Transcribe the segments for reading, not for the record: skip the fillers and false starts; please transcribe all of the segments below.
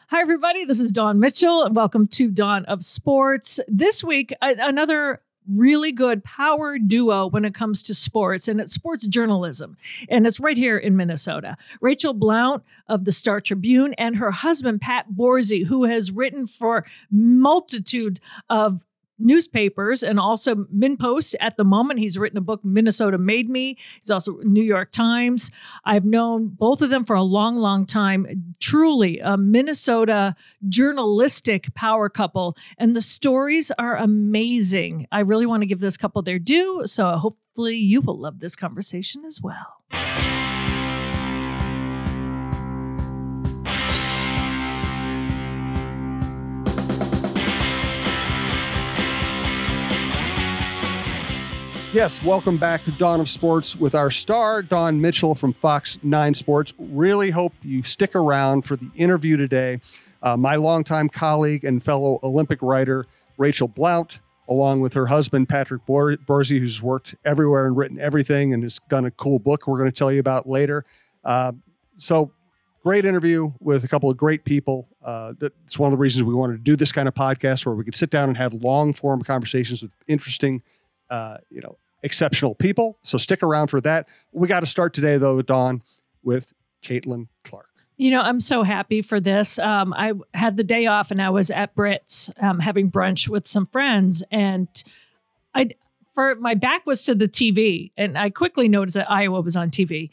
Hi, everybody. This is Dawn Mitchell, and welcome to Dawn of Sports. This week, another really good power duo when it comes to sports, and it's sports journalism. And it's right here in Minnesota. Rachel Blount of the Star Tribune and her husband, Pat Borzi, who has written for multitude of newspapers and also MinnPost at the moment. He's written a book, Minnesota Made Me. He's also New York Times. I've known both of them for a long, long time. Truly a Minnesota journalistic power couple. And the stories are amazing. I really want to give this couple their due. So hopefully you will love this conversation as well. Yes, welcome back to Dawn of Sports with our star, Dawn Mitchell from Fox 9 Sports. Really hope you stick around for the interview today. My longtime colleague and fellow Olympic writer, Rachel Blount, along with her husband, Patrick Borzi, who's worked everywhere and written everything and has done a cool book we're going to tell you about later. So great interview with a couple of great people. That's one of the reasons we wanted to do this kind of podcast where we could sit down and have long-form conversations with interesting exceptional people. So stick around for that. We got to start today, though, Dawn, with Caitlin Clark. You know, I'm so happy for this. I had the day off and I was at Brits having brunch with some friends, and my back was to the TV, and I quickly noticed that Iowa was on TV.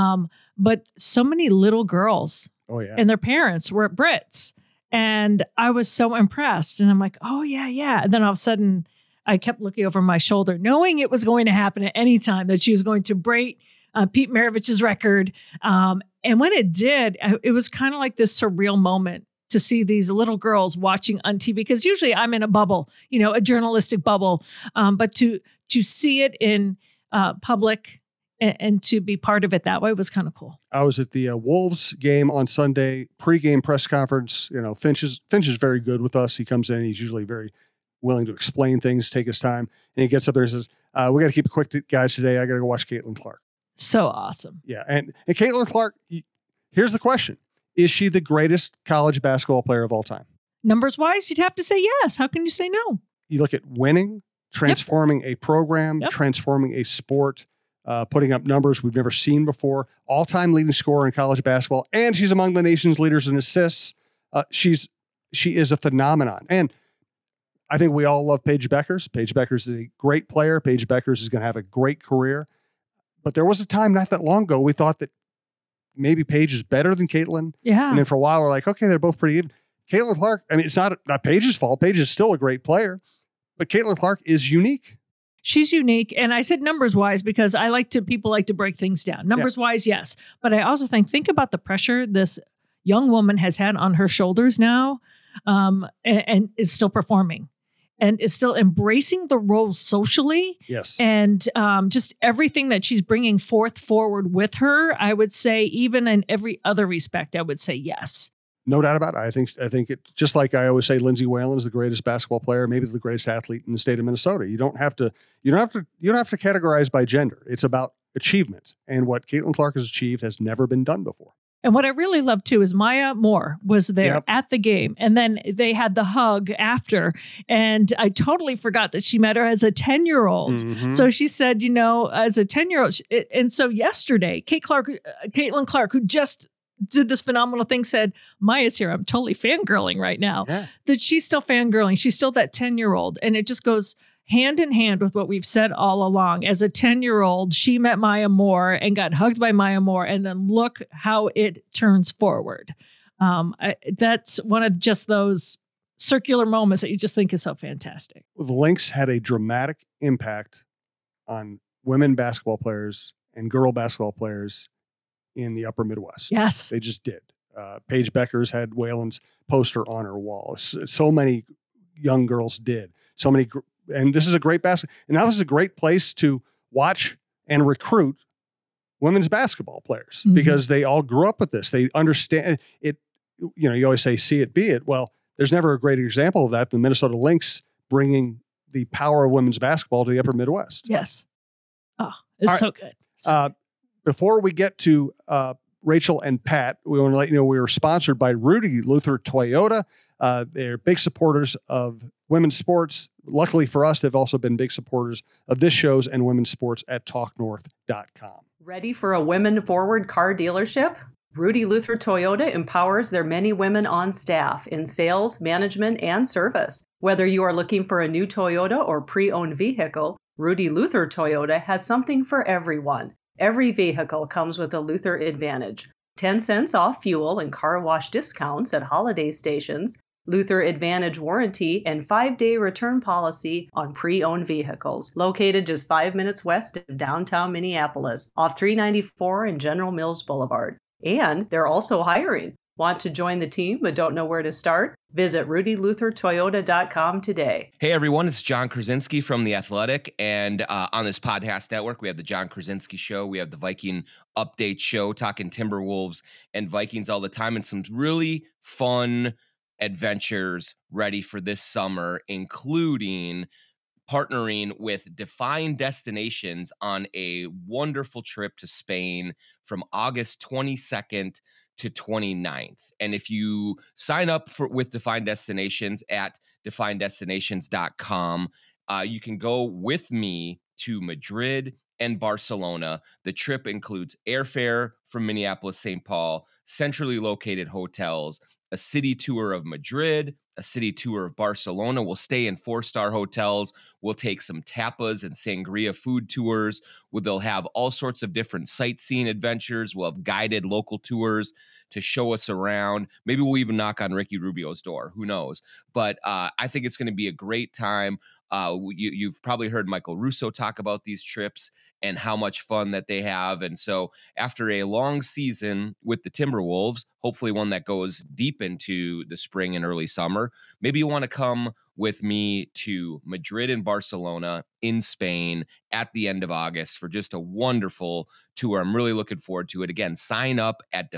But so many little girls and their parents were at Brits, and I was so impressed. And I'm like, oh, yeah. And then all of a sudden, I kept looking over my shoulder, knowing it was going to happen at any time, that she was going to break Pete Maravich's record. And when it did, it was kind of like this surreal moment to see these little girls watching on TV, because usually I'm in a bubble, a journalistic bubble. But to see it in public and to be part of it that way was kind of cool. I was at the Wolves game on Sunday, pregame press conference. Finch is very good with us. He comes in, he's usually very willing to explain things, take his time. And he gets up there and says, we got to keep it quick, guys, today. I got to go watch Caitlin Clark. So awesome. Yeah. And Caitlin Clark, here's the question. Is she the greatest college basketball player of all time? Numbers wise, you'd have to say yes. How can you say no? You look at winning, transforming a program, transforming a sport, putting up numbers we've never seen before, all-time leading scorer in college basketball, and she's among the nation's leaders in assists. She is a phenomenon. And I think we all love Paige Bueckers. Paige Bueckers is a great player. Paige Bueckers is going to have a great career. But there was a time not that long ago we thought that maybe Paige is better than Caitlin. Yeah. And then for a while we're like, okay, they're both pretty even. Caitlin Clark, I mean, it's not Paige's fault. Paige is still a great player. But Caitlin Clark is unique. She's unique. And I said numbers wise because people like to break things down. Numbers wise, yes. But I also think about the pressure this young woman has had on her shoulders now and is still performing. And is still embracing the role socially. Yes. And just everything that she's bringing forward with her, I would say, even in every other respect, I would say yes. No doubt about it. I think it, just like I always say, Lindsay Whalen is the greatest basketball player, maybe the greatest athlete in the state of Minnesota. You don't have to categorize by gender. It's about achievement. And what Caitlin Clark has achieved has never been done before. And what I really love too is Maya Moore was there at the game. And then they had the hug after. And I totally forgot that she met her as a 10-year-old. Mm-hmm. So she said, as a 10-year-old. And so yesterday, Caitlin Clark, who just did this phenomenal thing, said, Maya's here. I'm totally fangirling right now. Yeah. That she's still fangirling. She's still that 10-year-old. And it just goes hand in hand with what we've said all along. As a 10-year-old, she met Maya Moore and got hugged by Maya Moore, and then look how it turns forward. That's one of just those circular moments that you just think is so fantastic. Well, the Lynx had a dramatic impact on women basketball players and girl basketball players in the upper Midwest. Yes. They just did. Paige Bueckers had Whalen's poster on her wall. So many young girls did. So many and this is a great basketball. And now this is a great place to watch and recruit women's basketball players because they all grew up with this. They understand it. You always say, see it, be it. Well, there's never a greater example of that than Minnesota Lynx bringing the power of women's basketball to the upper Midwest. Yes. Oh, it's so good. Before we get to Rachel and Pat, we want to let you know we were sponsored by Rudy Luther Toyota. They're big supporters of women's sports. Luckily for us, they've also been big supporters of this show's and women's sports at talknorth.com. Ready for a women-forward car dealership? Rudy Luther Toyota empowers their many women on staff in sales, management, and service. Whether you are looking for a new Toyota or pre-owned vehicle, Rudy Luther Toyota has something for everyone. Every vehicle comes with a Luther Advantage. 10 cents off fuel and car wash discounts at holiday stations, Luther Advantage warranty, and 5-day return policy on pre-owned vehicles. Located just 5 minutes west of downtown Minneapolis, off 394 and General Mills Boulevard. And they're also hiring. Want to join the team but don't know where to start? Visit RudyLutherToyota.com today. Hey everyone, it's John Krasinski from The Athletic, and on this podcast network, we have the John Krasinski Show, we have the Viking Update Show, talking Timberwolves and Vikings all the time, and some really fun adventures ready for this summer, including partnering with Define Destinations on a wonderful trip to Spain from August 22nd to 29th. And if you sign up with Define Destinations at definedestinations.com, you can go with me to Madrid and Barcelona. The trip includes airfare from Minneapolis, St. Paul, centrally located hotels, a city tour of Madrid, a city tour of Barcelona. We'll stay in 4-star hotels. We'll take some tapas and sangria food tours. They'll have all sorts of different sightseeing adventures. We'll have guided local tours to show us around. Maybe we'll even knock on Ricky Rubio's door. Who knows? But I think it's going to be a great time. You've probably heard Michael Russo talk about these trips and how much fun that they have. And so after a long season with the Timberwolves, hopefully one that goes deep into the spring and early summer, maybe you want to come with me to Madrid and Barcelona in Spain at the end of August for just a wonderful tour. I'm really looking forward to it. Again, sign up at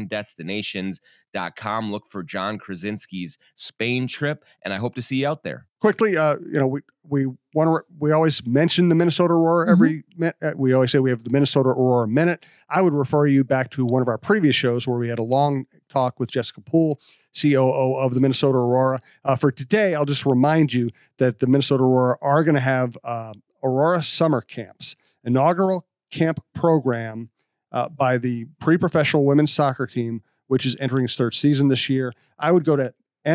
definedestinations.com. Look for John Krasinski's Spain trip, and I hope to see you out there. Quickly, we always mention the Minnesota Aurora every minute. We always say we have the Minnesota Aurora Minute. I would refer you back to one of our previous shows where we had a long talk with Jessica Poole, COO of the Minnesota Aurora. For today, I'll just remind you that the Minnesota Aurora are going to have Aurora Summer Camps, inaugural camp program by the pre-professional women's soccer team, which is entering its third season this year. I would go to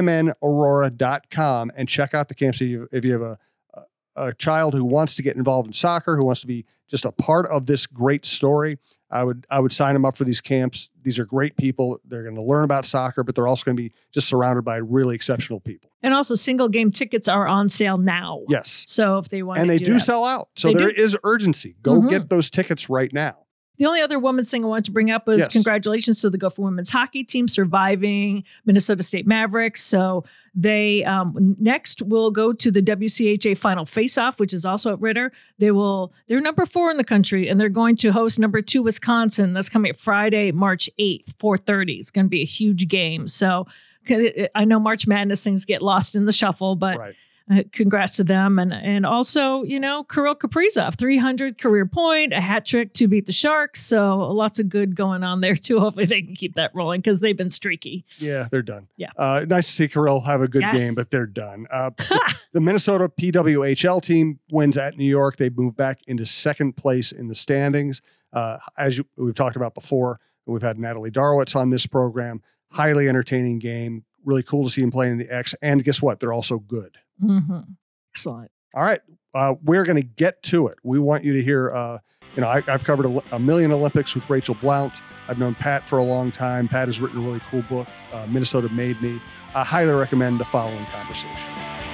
mnaurora.com and check out the camps. If you have a child who wants to get involved in soccer, who wants to be just a part of this great story, I would sign them up for these camps. These are great people. They're going to learn about soccer, but they're also going to be just surrounded by really exceptional people. And also single game tickets are on sale now. Yes. So if they want and to they do sell out. So there is urgency. Go get those tickets right now. The only other women's thing I wanted to bring up was congratulations to the Gopher women's hockey team surviving Minnesota State Mavericks. So they next will go to the WCHA Final Face-Off, which is also at Ritter. They're number 4 in the country, and they're going to host number 2 Wisconsin. That's coming Friday, March 8th, 4:30. It's going to be a huge game. So I know March Madness things get lost in the shuffle, but congrats to them. And also, Kirill Kaprizov, 300 career point, a hat trick to beat the Sharks. So lots of good going on there too. Hopefully they can keep that rolling because they've been streaky. Yeah, they're done. Yeah. Nice to see Kirill have a good game, but they're done. The Minnesota PWHL team wins at New York. They move back into second place in the standings. We've talked about before, we've had Natalie Darwitz on this program. Highly entertaining game. Really cool to see him playing in the X. And guess what? They're also good. Mm-hmm. Excellent. All right. We're going to get to it. We want you to hear, I've covered a million Olympics with Rachel Blount. I've known Pat for a long time. Pat has written a really cool book, Minnesota Made Me. I highly recommend the following conversation.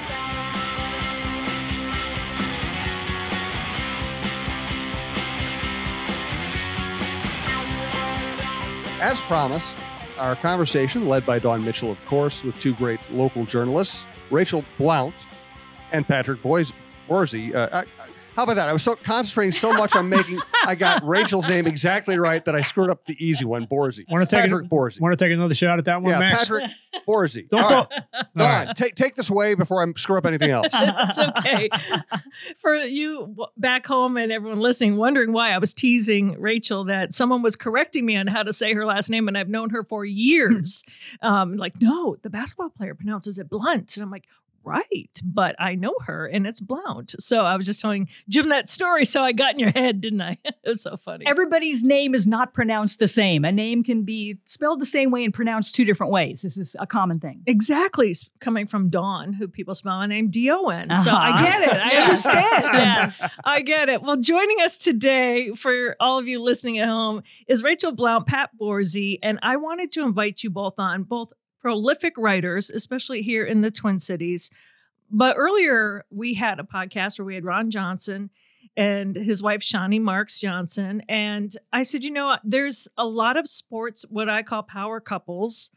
As promised, our conversation, led by Dawn Mitchell, of course, with 2 great local journalists, Rachel Blount and Patrick Borsey. How about that? I was concentrating so much on I got Rachel's name exactly right that I screwed up the easy one, Borsey. Patrick Borsey. Want to take another shot at that one, Max? Patrick Borzi. Don't All go. right. Don, take this away before I screw up anything else. It's okay. For you back home and everyone listening, wondering why I was teasing Rachel that someone was correcting me on how to say her last name, and I've known her for years. Like, no, the basketball player pronounces it Blunt. And I'm like, right, but I know her and it's Blount. So I was just telling Jim that story, so I got in your head, didn't I? It was so funny. Everybody's name is not pronounced the same. A name can be spelled the same way and pronounced two different ways. This is a common thing. Exactly. Coming from Dawn, who people spell my name D-O-N. So I get it. I Yes. understand. Yes. I get it. Well, joining us today, for all of you listening at home, is Rachel Blount, Pat Borzi, and I wanted to invite you both on, both prolific writers, especially here in the Twin Cities. But earlier, we had a podcast where we had Ron Johnson and his wife, Shawnee Marks Johnson. And I said, there's a lot of sports, what I call power couples,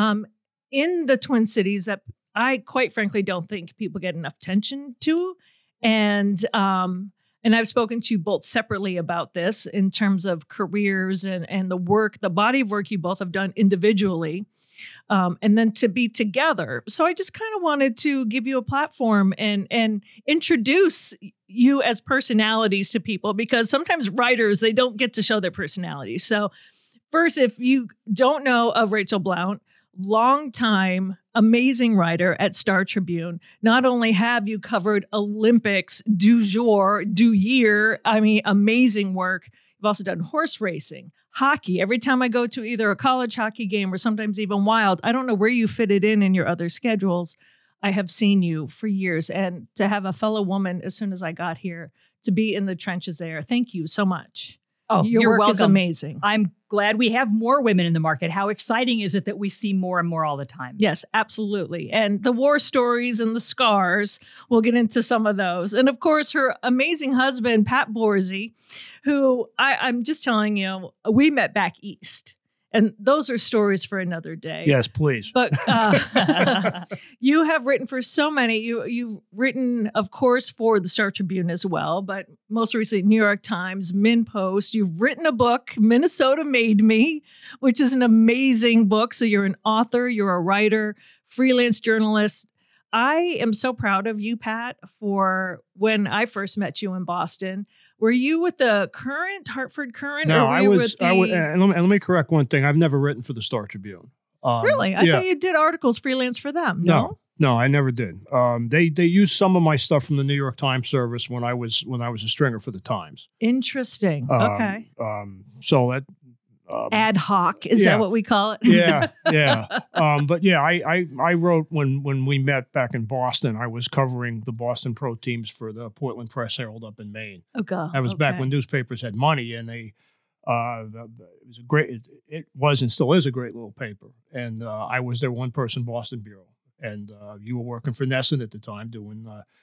in the Twin Cities that I quite frankly don't think people get enough attention to. And I've spoken to you both separately about this in terms of careers and the body of work you both have done individually. And then to be together. So I just kind of wanted to give you a platform and introduce you as personalities to people, because sometimes writers, they don't get to show their personalities. So first, if you don't know of Rachel Blount, longtime amazing writer at Star Tribune. Not only have you covered Olympics du year, amazing work. You've also done horse racing, hockey. Every time I go to either a college hockey game or sometimes even Wild, I don't know where you fit it in your other schedules. I have seen you for years. And to have a fellow woman as soon as I got here, to be in the trenches there, thank you so much. Oh, your you're work welcome. is amazing. I'm glad we have more women in the market. How exciting is it that we see more and more all the time? Yes, absolutely. And the war stories and the scars, we'll get into some of those. And of course, her amazing husband, Pat Borzi, who I'm just telling you, we met back east. And those are stories for another day. Yes, please. But you have written for so many. You've written, of course, for the Star Tribune as well, but most recently, New York Times, MinnPost. You've written a book, Minnesota Made Me, which is an amazing book. So you're an author, you're a writer, freelance journalist. I am so proud of you, Pat, for when I first met you in Boston. Were you with the Hartford Current? No, or were I you was. with the... And let me correct one thing. I've never written for the Star Tribune. Really? I thought you did articles freelance for them. No, I never did. They used some of my stuff from the New York Times service when I was a stringer for the Times. Interesting. Okay. So that ad hoc is that what we call it? Yeah. But yeah, I wrote when we met back in Boston. I was covering the Boston pro teams for the Portland Press Herald up in Maine. Oh God. That was back when newspapers had money, and they. It was a great. It was and still is a great little paper, and I was their one-person Boston bureau, and you were working for Nesson at the time, doing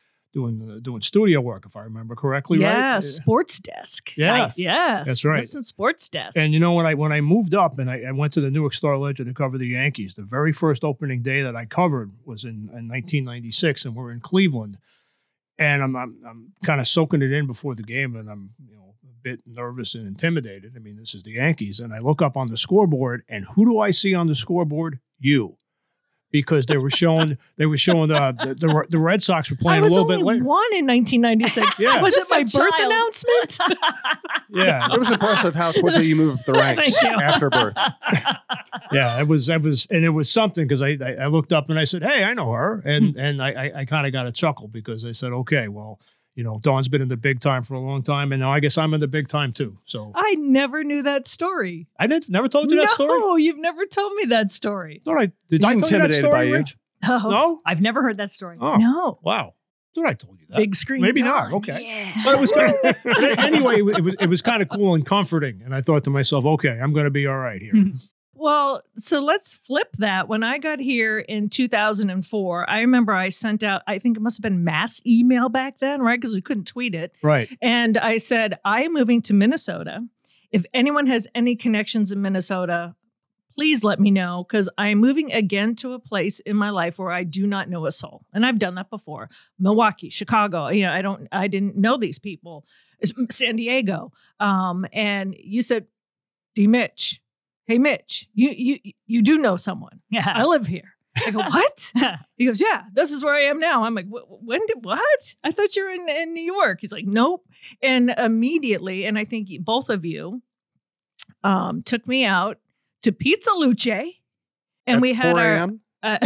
studio work, if I remember correctly, right? Yeah, Sports Desk. Yeah. Nice. Yes, That's right. Nesson Sports Desk. And when I moved up and I went to the Newark Star Ledger to cover the Yankees, the very first opening day that I covered was in 1996, and we're in Cleveland, and I'm kind of soaking it in before the game, and I'm a bit nervous and intimidated. I mean, this is the Yankees, and I look up on the scoreboard, and who do I see on the scoreboard? You. Because they were showing the Red Sox were playing a little bit later. I was only one in 1996. Yeah. Was it my Just a birth child. announcement? Yeah, It was impressive how quickly you moved up the ranks Thank you. after birth. yeah, it was, and it was something because I looked up and I said, "Hey, I know her," and I kind of got a chuckle because I said, "Okay, well, Dawn's been in the big time for a long time, and now I guess I'm in the big time too." So I never knew that story. I never told you that story. No, you've never told me that story. Thought I did. He's I tell you that intimidated story, by you. Rich? Oh, No. I've never heard that story. Oh, no. wow. Thought I told you that. Big screen. Maybe Dawn. not. Okay. Yeah. But it was kind of, anyway. It was kind of cool and comforting, and I thought to myself, "Okay, I'm going to be all right here." Well, so let's flip that. When I got here in 2004, I remember I sent out, I think it must have been mass email back then, right? Because we couldn't tweet it. Right. And I said, I am moving to Minnesota. If anyone has any connections in Minnesota, please let me know, because I'm moving again to a place in my life where I do not know a soul. And I've done that before. Milwaukee, Chicago, I didn't know these people. San Diego. And you said, D. Mitch. Hey, Mitch, you do know someone. Yeah. I live here. I go, what? He goes, yeah, this is where I am now. I'm like, what? I thought you were in New York. He's like, nope. And immediately, and I think both of you took me out to Pizza Luce. And At we had 4 our... a.m.?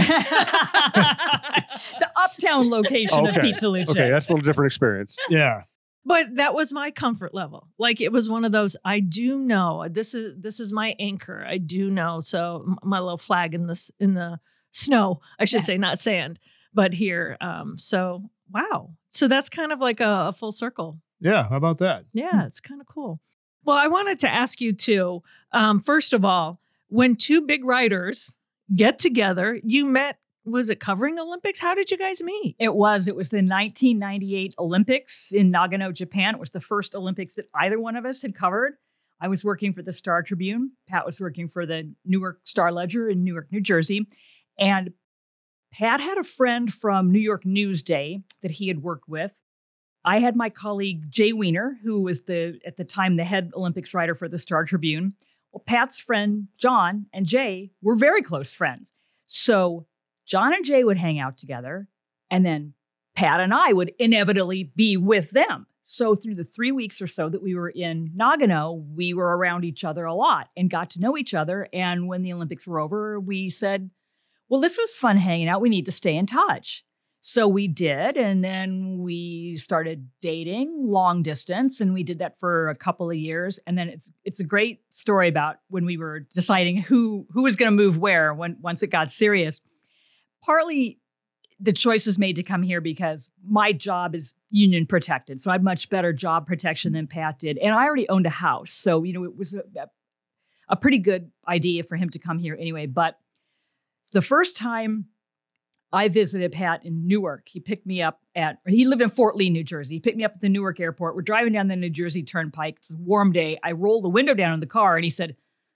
The uptown location of Pizza Luce. Okay, that's a little different experience. Yeah. But that was my comfort level. Like it was one of those, I do know this is my anchor. I do know. So my little flag in the snow, I should say, not sand, but here. So wow. So that's kind of like a full circle. Yeah. How about that? Yeah, it's kind of cool. Well, I wanted to ask you too. First of all, when two big writers get together, you met. Was it covering Olympics? How did you guys meet? It was the 1998 Olympics in Nagano, Japan. It was the first Olympics that either one of us had covered. I was working for the Star Tribune. Pat was working for the Newark Star Ledger in Newark, New Jersey. And Pat had a friend from New York Newsday that he had worked with. I had my colleague, Jay Weiner, who was at the time, the head Olympics writer for the Star Tribune. Well, Pat's friend, John, and Jay were very close friends. So John and Jay would hang out together, and then Pat and I would inevitably be with them. So through the 3 weeks or so that we were in Nagano, we were around each other a lot and got to know each other. And when the Olympics were over, we said, well, this was fun hanging out. We need to stay in touch. So we did. And then we started dating long distance, and we did that for a couple of years. And then it's a great story about when we were deciding who was going to move where once it got serious. Partly the choice was made to come here because my job is union protected. So I had much better job protection than Pat did. And I already owned a house. So, it was a pretty good idea for him to come here anyway. But the first time I visited Pat in Newark, he picked me up he lived in Fort Lee, New Jersey. He picked me up at the Newark airport. We're driving down the New Jersey Turnpike. It's a warm day. I rolled the window down in the car and he said,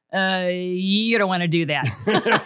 you don't want to do that.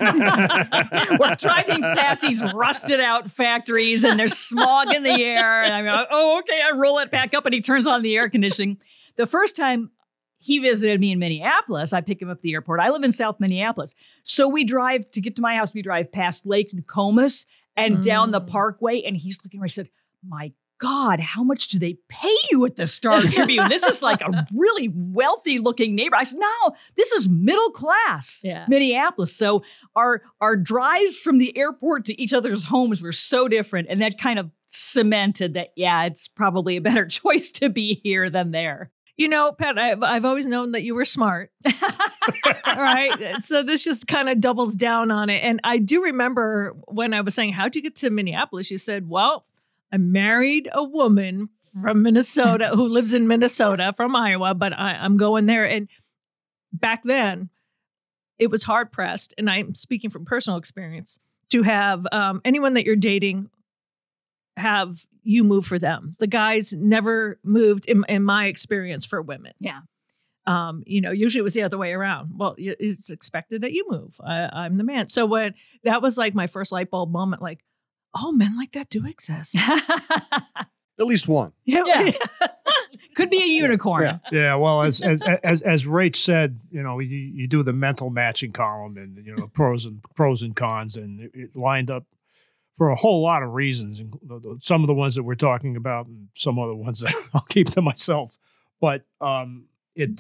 We're driving past these rusted out factories and there's smog in the air. And I'm like, oh, okay. I roll it back up and he turns on the air conditioning. The first time he visited me in Minneapolis, I pick him up at the airport. I live in South Minneapolis. So we drive to get to my house. We drive past Lake Nokomis and down the parkway. And he's looking where he said, my God, how much do they pay you at the Star Tribune? This is like a really wealthy looking neighborhood. I said, no, this is middle class Minneapolis. So our drives from the airport to each other's homes were so different. And that kind of cemented that, it's probably a better choice to be here than there. Pat, I've always known that you were smart. All right. So this just kind of doubles down on it. And I do remember when I was saying, how'd you get to Minneapolis? You said, well, I married a woman from Minnesota who lives in Minnesota from Iowa, but I'm going there. And back then, it was hard pressed. And I'm speaking from personal experience to have anyone that you're dating have you move for them. The guys never moved in my experience for women. Yeah. Usually it was the other way around. Well, it's expected that you move. I'm the man. So when that was like my first light bulb moment, like, oh, men like that do exist. At least one. Yeah. Could be a unicorn. Yeah. Well, as Rach said, you do the mental matching column and pros and cons, and it lined up for a whole lot of reasons. And some of the ones that we're talking about, and some other ones that I'll keep to myself. But it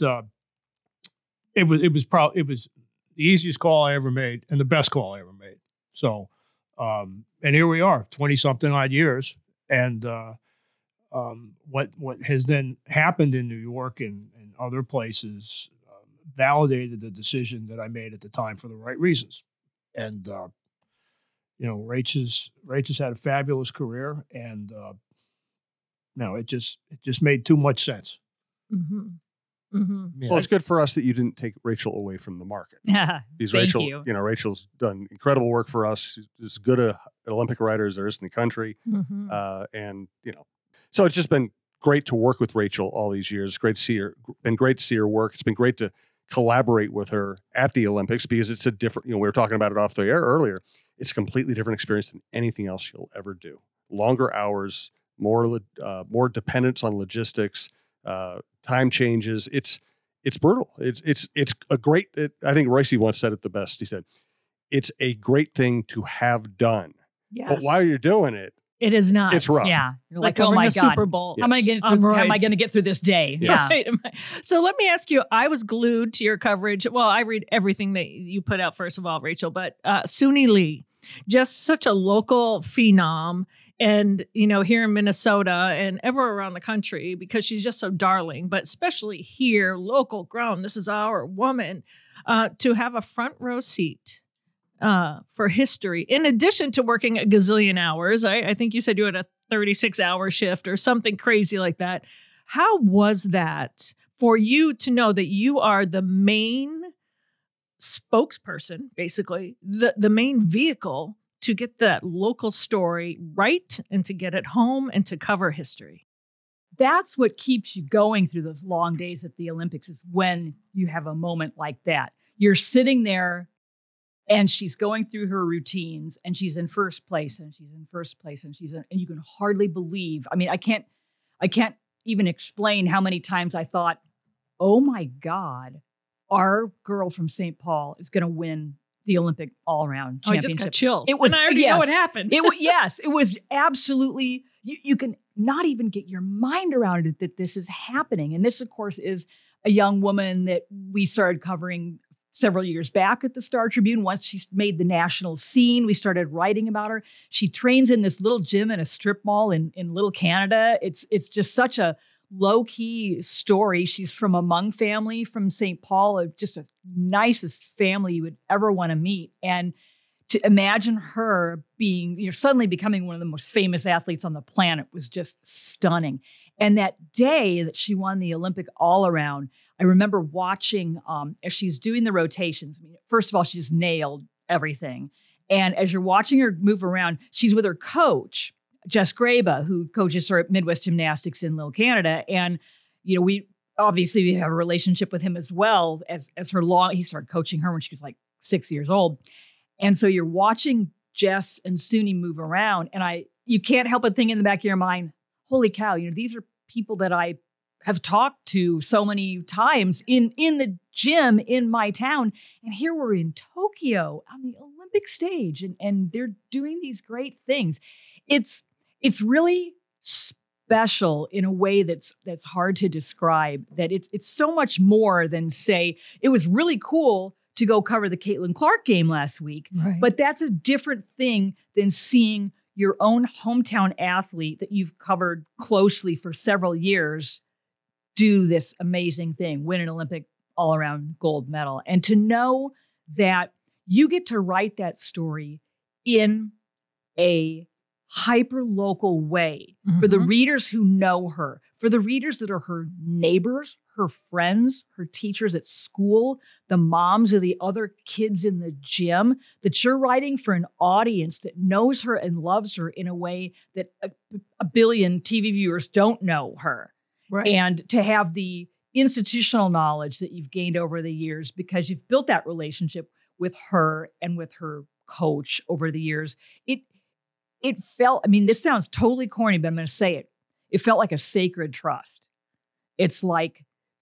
was the easiest call I ever made and the best call I ever made. So. And here we are, 20-something odd years. And what has then happened in New York and other places validated the decision that I made at the time for the right reasons. And, Rach has had a fabulous career. And, it just made too much sense. Mm-hmm. Mm-hmm. Well, it's good for us that you didn't take Rachel away from the market. Because Rachel, Rachel's done incredible work for us. She's as good an Olympic writer as there is in the country. Mm-hmm. So it's just been great to work with Rachel all these years. It's great to see her. Been great to see her work. It's been great to collaborate with her at the Olympics because it's a different. We were talking about it off the air earlier. It's a completely different experience than anything else you'll ever do. Longer hours, more dependence on logistics. Time changes. It's brutal. It's a great. I think Royce once said it the best. He said, it's a great thing to have done. Yes. But while you're doing it, it is not. it's rough. Yeah. It's You're like oh covering my a God. Super Bowl. How am I going to get through this day? Yes. Yeah. Right. So let me ask you, I was glued to your coverage. Well, I read everything that you put out, first of all, Rachel, but Suni Lee, just such a local phenom. And, here in Minnesota and everywhere around the country, because she's just so darling, but especially here, local grown, this is our woman, to have a front row seat for history. In addition to working a gazillion hours, I think you said you had a 36-hour shift or something crazy like that. How was that for you to know that you are the main spokesperson, basically, the main vehicle to get that local story right and to get it home and to cover history? That's what keeps you going through those long days at the Olympics, is when you have a moment like that. You're sitting there and she's going through her routines and she's in first place and she's in first place and and you can hardly believe. I mean, I can't even explain how many times I thought, oh my God, our girl from St. Paul is going to win the Olympic all-around championship. I just got chills. It was, and I already know what happened. Yes, it was absolutely, you can not even get your mind around it that this is happening. And this, of course, is a young woman that we started covering several years back at the Star Tribune. Once she made the national scene, we started writing about her. She trains in this little gym in a strip mall in Little Canada. It's just such a low-key story. She's from a Hmong family from St. Paul, just a nicest family you would ever want to meet. And to imagine her being, suddenly becoming one of the most famous athletes on the planet was just stunning. And that day that she won the Olympic all-around, I remember watching as she's doing the rotations. I mean, first of all, she just nailed everything. And as you're watching her move around, she's with her coach, Jess Graba, who coaches her at Midwest Gymnastics in Little Canada. And, we have a relationship with him as well as he started coaching her when she was like 6 years old. And so you're watching Jess and Suni move around, and you can't help but think in the back of your mind, holy cow, these are people that I have talked to so many times in the gym in my town. And here we're in Tokyo on the Olympic stage, and they're doing these great things. It's really special in a way that's hard to describe, that it's so much more than, say, it was really cool to go cover the Caitlin Clark game last week. Right. But that's a different thing than seeing your own hometown athlete that you've covered closely for several years do this amazing thing, win an Olympic all-around gold medal. And to know that you get to write that story in a hyper-local way for the readers who know her, for the readers that are her neighbors, her friends, her teachers at school, the moms of the other kids in the gym, that you're writing for an audience that knows her and loves her in a way that a billion TV viewers don't know her. Right. And to have the institutional knowledge that you've gained over the years because you've built that relationship with her and with her coach over the years, it felt, this sounds totally corny, but I'm going to say it. It felt like a sacred trust. It's like,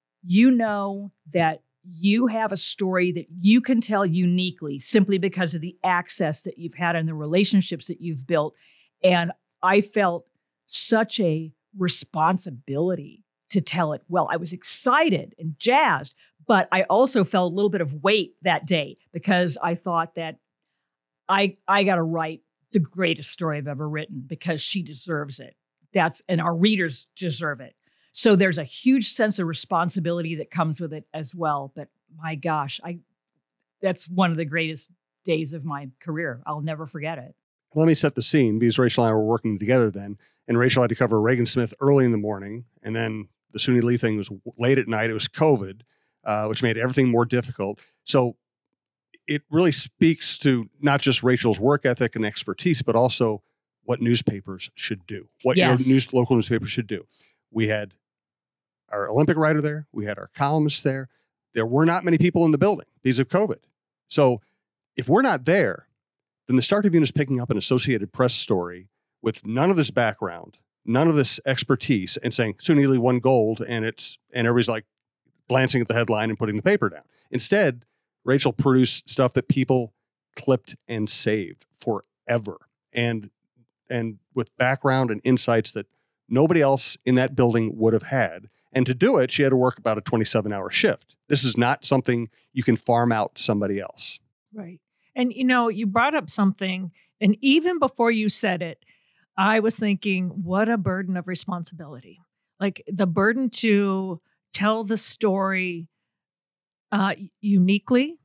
that you have a story that you can tell uniquely simply because of the access that you've had and the relationships that you've built. And I felt such a responsibility to tell it well. I was excited and jazzed, but I also felt a little bit of weight that day because I thought that I got to write the greatest story I've ever written because she deserves it. And our readers deserve it. So there's a huge sense of responsibility that comes with it as well. But my gosh, that's one of the greatest days of my career. I'll never forget it. Let me set the scene because Rachel and I were working together then. And Rachel had to cover Reagan Smith early in the morning. And then the Suni Lee thing was late at night. It was COVID, which made everything more difficult. So it really speaks to not just Rachel's work ethic and expertise, but also what newspapers should do, what your local newspaper should do. We had our Olympic writer there. We had our columnists there. There were not many people in the building because of COVID. So if we're not there, then the Star Tribune is picking up an Associated Press story with none of this background, none of this expertise, and saying Suni Lee won gold, and everybody's like glancing at the headline and putting the paper down. Instead, Rachel produced stuff that people clipped and saved forever. And with background and insights that nobody else in that building would have had. And to do it, she had to work about a 27-hour shift. This is not something you can farm out to somebody else. Right. And, you brought up something, and even before you said it, I was thinking, what a burden of responsibility. Like the burden to tell the story uniquely,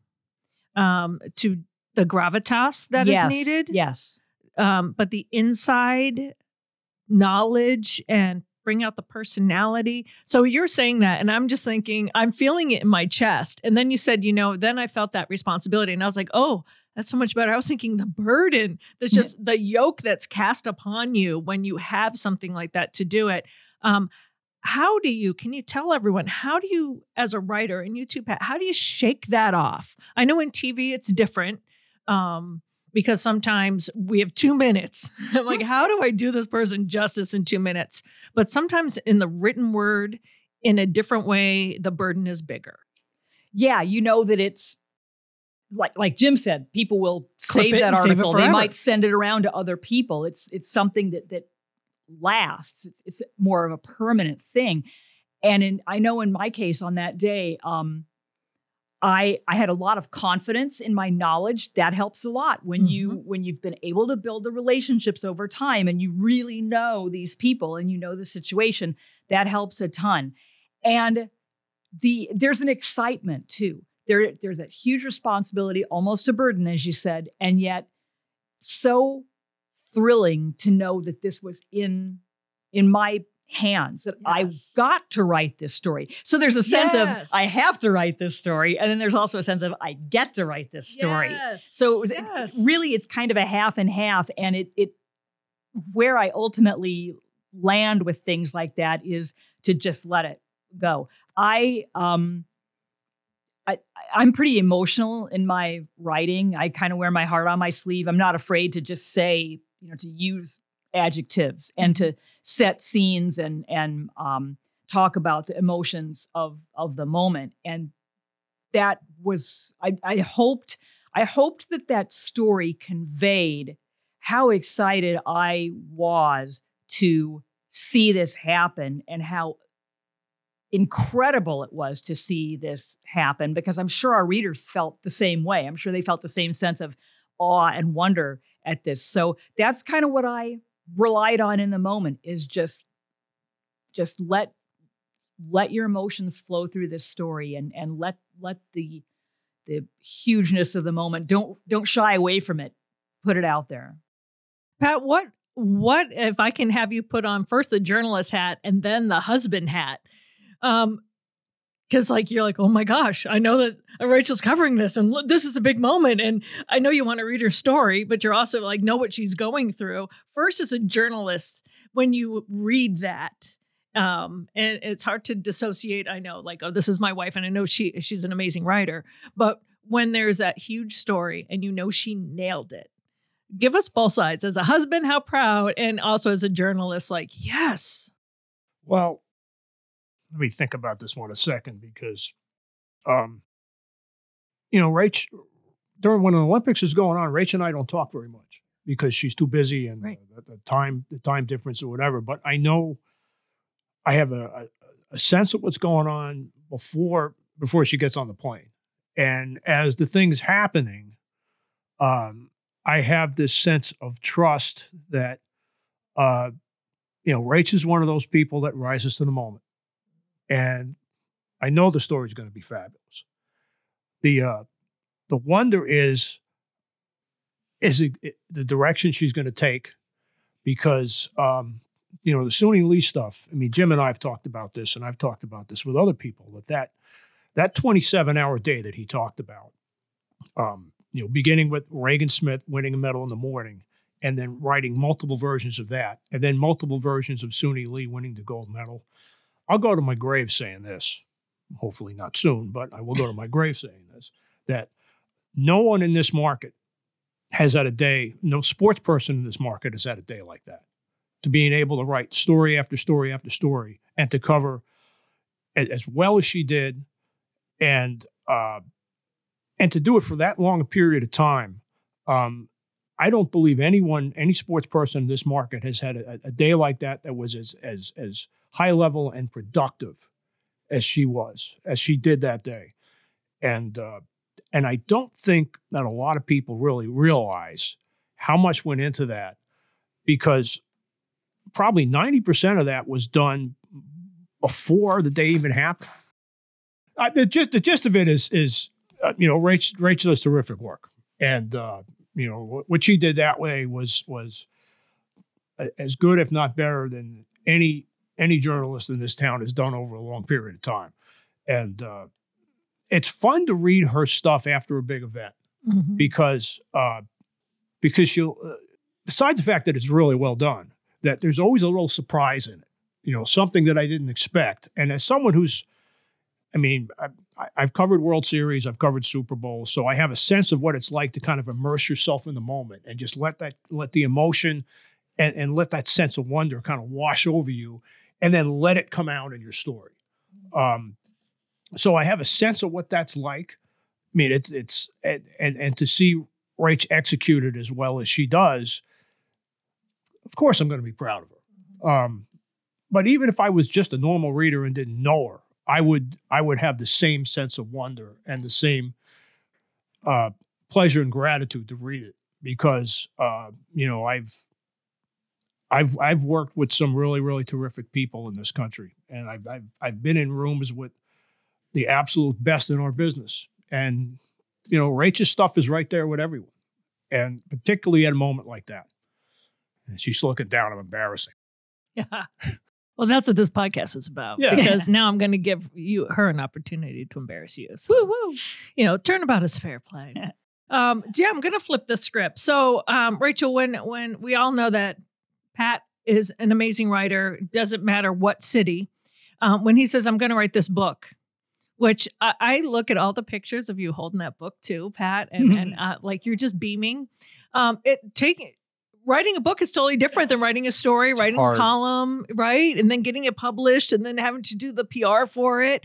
to the gravitas that is needed. Yes. But the inside knowledge and bring out the personality. So you're saying that, and I'm just thinking, I'm feeling it in my chest. And then you said, then I felt that responsibility. And I was like, oh, that's so much better. I was thinking the burden, that's just the yoke that's cast upon you when you have something like that to do it. Can you tell everyone, how do you, as a writer, and you too, Pat, how do you shake that off? I know in TV it's different. Because sometimes we have 2 minutes. I'm like, how do I do this person justice in 2 minutes? But sometimes in the written word, in a different way, the burden is bigger. Yeah, that it's like Jim said, people will save that article. They might send it around to other people. It's something that lasts. It's more of a permanent thing. And I know in my case on that day, I had a lot of confidence in my knowledge. That helps a lot when you've been able to build the relationships over time and you really know these people and you know the situation. That helps a ton. And there's an excitement too. There's a huge responsibility, almost a burden, as you said, and yet so thrilling to know that this was in my hands, that I got to write this story. So there's a sense of I have to write this story. And then there's also a sense of I get to write this story. So really it's kind of a half and half. And it where I ultimately land with things like that is to just let it go. I'm pretty emotional in my writing. I kind of wear my heart on my sleeve. I'm not afraid to just say, to use adjectives and to set scenes and talk about the emotions of the moment. And that was, I hoped that story conveyed how excited I was to see this happen and how incredible it was to see this happen, because I'm sure our readers felt the same way. I'm sure they felt the same sense of awe and wonder at this. So that's kind of what I relied on in the moment, is just let your emotions flow through this story and let the hugeness of the moment, don't shy away from it. Put it out there. Pat, what if I can have you put on first the journalist hat and then the husband hat? Because you're like, oh my gosh, I know that Rachel's covering this and this is a big moment. And I know you want to read her story, but you're also know what she's going through. First, as a journalist, when you read that, and it's hard to dissociate. I know, oh, this is my wife, and I know she's an amazing writer. But when there's that huge story and she nailed it, give us both sides. As a husband, how proud, and also as a journalist, yes. Well, let me think about this one a second, because, Rach, during when the Olympics is going on, Rach and I don't talk very much because she's too busy and the time difference or whatever. But I know I have a sense of what's going on before she gets on the plane. And as the thing's happening, I have this sense of trust that, Rach is one of those people that rises to the moment. And I know the story is going to be fabulous. The wonder is it the direction she's going to take, because, the Suni Lee stuff, Jim and I have talked about this, and I've talked about this with other people, that 27-hour day that he talked about, beginning with Reagan Smith winning a medal in the morning, and then writing multiple versions of that, and then multiple versions of Suni Lee winning the gold medal. I'll go to my grave saying this, hopefully not soon, but I will go to my grave saying this, that no one in this market has had a day, no sports person in this market has had a day like that, to being able to write story after story after story and to cover as well as she did, and to do it for that long a period of time, I don't believe any sports person in this market has had a day like that was as high level and productive as she did that day. And I don't think that a lot of people really realize how much went into that, because probably 90% of that was done before the day even happened. The gist of it is Rachel does terrific work, and what she did that way was as good, if not better, than any journalist in this town has done over a long period of time. And it's fun to read her stuff after a big event, because she'll, besides the fact that it's really well done, that there's always a little surprise in it, something that I didn't expect. And as someone who's, I've covered World Series, I've covered Super Bowl, so I have a sense of what it's like to kind of immerse yourself in the moment and just let the emotion and let that sense of wonder kind of wash over you, and then let it come out in your story. So I have a sense of what that's like. It's to see Rach execute it as well as she does, of course I'm going to be proud of her. But even if I was just a normal reader and didn't know her, I would have the same sense of wonder and the same pleasure and gratitude to read it, because I've worked with some really, really terrific people in this country, and I've been in rooms with the absolute best in our business, and Rach's stuff is right there with everyone, and particularly at a moment like that. And she's looking down. I'm embarrassing. Yeah. Well, that's what this podcast is about. Yeah. Because now I'm going to give her an opportunity to embarrass you. So, woo-woo. Turnabout is fair play. I'm going to flip the script. So, Rachel, when we all know that Pat is an amazing writer, doesn't matter what city, when he says, I'm going to write this book, which I look at all the pictures of you holding that book too, Pat, and like you're just beaming. Writing a book is totally different than writing a story, writing a column, right? And then getting it published and then having to do the PR for it.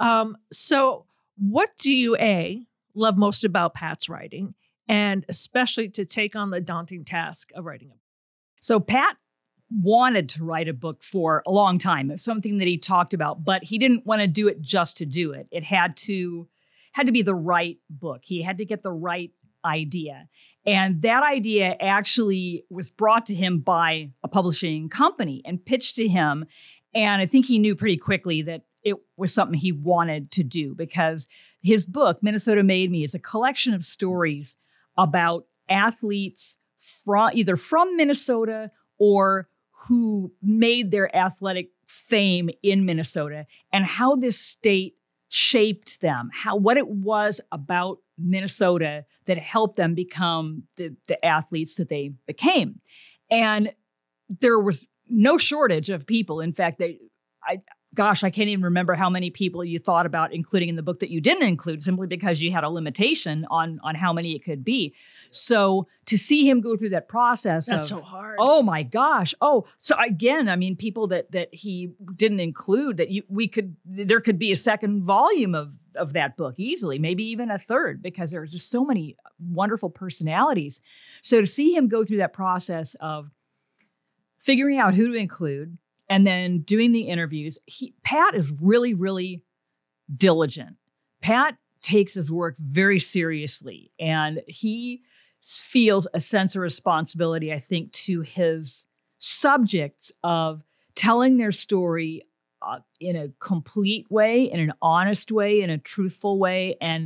So what do you, love most about Pat's writing, and especially to take on the daunting task of writing a book? So Pat wanted to write a book for a long time. It's something that he talked about, but he didn't want to do it just to do it. It had to be the right book. He had to get the right idea. And that idea actually was brought to him by a publishing company and pitched to him. And I think he knew pretty quickly that it was something he wanted to do, because his book, Minnesota Made Me, is a collection of stories about athletes either from Minnesota or who made their athletic fame in Minnesota, and how this state shaped them, what it was about Minnesota that helped them become the athletes that they became. And there was no shortage of people. In fact, I can't even remember how many people you thought about including in the book that you didn't include, simply because you had a limitation on how many it could be. So to see him go through that process, that's so hard. Oh my gosh. Oh, so again, people that he didn't include, that there could be a second volume of that book easily, maybe even a third, because there are just so many wonderful personalities. So to see him go through that process of figuring out who to include and then doing the interviews, Pat is really, really diligent. Pat takes his work very seriously, and he feels a sense of responsibility, I think, to his subjects of telling their story in a complete way, in an honest way, in a truthful way, and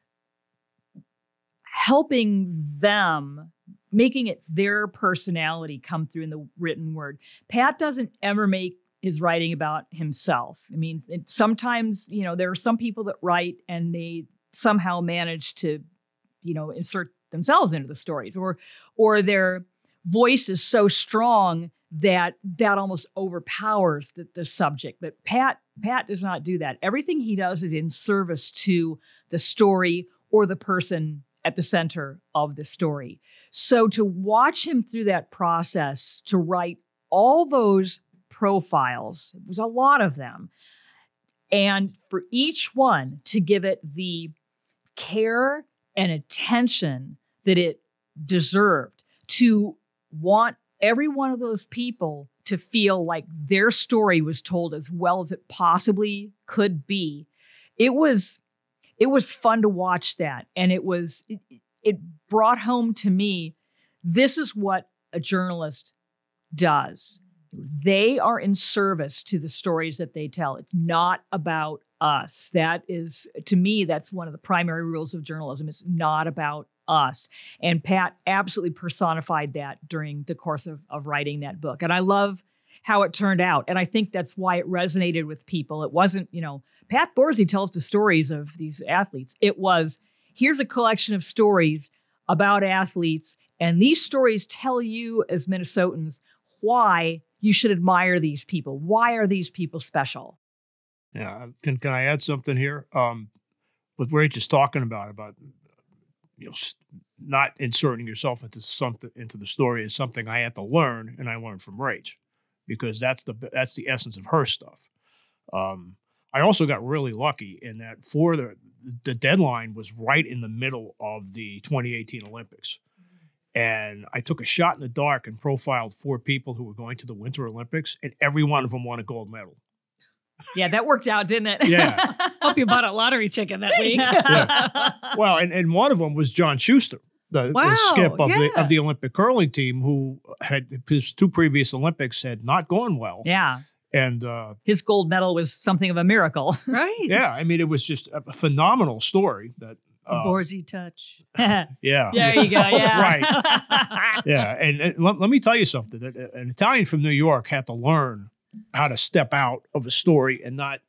helping them, making it their personality come through in the written word. Pat doesn't ever make his writing about himself. Sometimes, there are some people that write and they somehow manage to, insert themselves into the stories, or their voice is so strong that almost overpowers the subject. But Pat does not do that. Everything he does is in service to the story or the person at the center of the story. So to watch him through that process, to write all those profiles, it was a lot of them, and for each one to give it the care and attention that it deserved, to want every one of those people to feel like their story was told as well as it possibly could be. It was fun to watch that. And it brought home to me, this is what a journalist does. They are in service to the stories that they tell. It's not about us. That is, to me, that's one of the primary rules of journalism. It's not about us. And Pat absolutely personified that during the course of writing that book. And I love how it turned out. And I think that's why it resonated with people. It wasn't, Pat Borzi tells the stories of these athletes. It was, here's a collection of stories about athletes. And these stories tell you as Minnesotans why you should admire these people. Why are these people special? Yeah. And can I add something here? What Rach is talking about not inserting yourself into the story is something I had to learn, and I learned from Rach, because that's the essence of her stuff. I also got really lucky in that for the deadline was right in the middle of the 2018 Olympics. And I took a shot in the dark and profiled 4 people who were going to the Winter Olympics, and every one of them won a gold medal. Yeah, that worked out, didn't it? Yeah. Hope you bought a lottery ticket that week. Yeah. Well, and one of them was John Schuster, the skip of the Olympic curling team, who had his 2 previous Olympics had not gone well. Yeah. And his gold medal was something of a miracle. Right. Yeah. I mean, it was just a phenomenal story that. Borzi touch. Yeah. There you go. Yeah. Right. Yeah. And let me tell you something. An Italian from New York had to learn how to step out of a story and not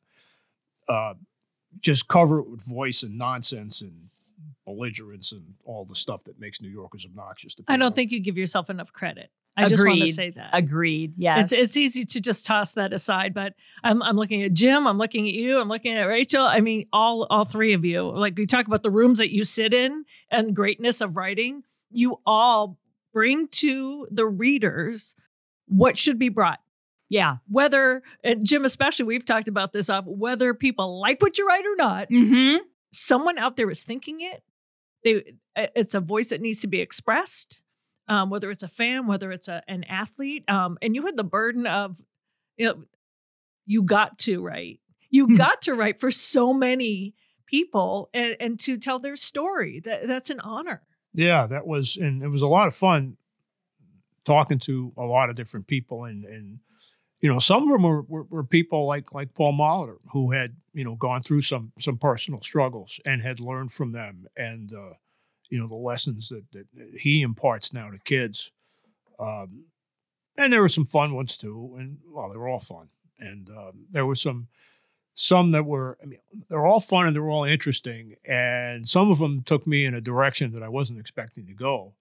just cover it with voice and nonsense and belligerence and all the stuff that makes New Yorkers obnoxious to people. I don't think you give yourself enough credit. I just want to say that. Agreed. Yes. It's easy to just toss that aside, but I'm looking at Jim, I'm looking at you, I'm looking at Rachel. I mean, all 3 of you. Like, we talk about the rooms that you sit in and greatness of writing. You all bring to the readers what should be brought. Yeah. Whether, and Jim especially, we've talked about this, whether people like what you write or not, someone out there is thinking it. It's a voice that needs to be expressed. Whether it's a fan, whether it's an athlete, and you had the burden of, you got to write. You got to write for so many people and to tell their story. That's an honor. Yeah, and it was a lot of fun talking to a lot of different people, and some of them were people like Paul Molitor, who had gone through some personal struggles and had learned from them, and the lessons that he imparts now to kids. And there were some fun ones too. And they were all fun. And there were some that were, they're all fun and they're all interesting. And some of them took me in a direction that I wasn't expecting to go.